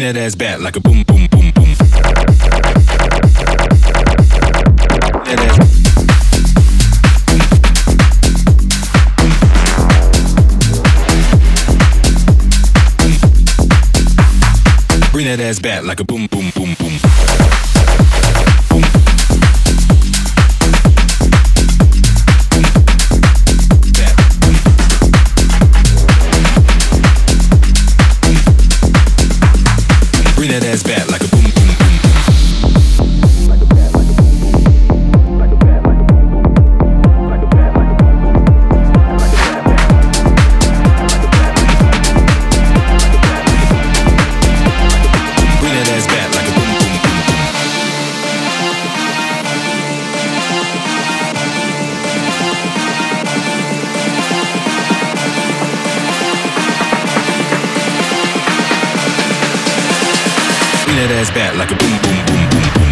that ass back like a boom, boom, boom, boom. That ass. Bring that ass back like a boom, boom, boom, boom. Boom. Back. Bring that ass back like a boom, boom, boom, boom. Bring that ass back like a boom, boom, boom, boom, boom.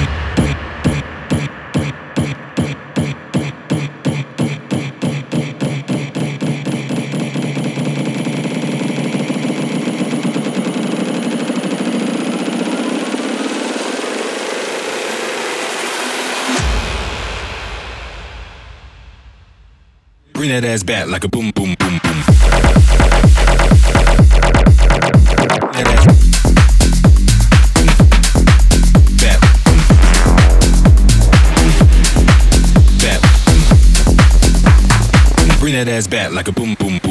Bring that ass back like a boom, boom, boom, boom. That ass. Back. Back. Bring that ass back like a boom, boom.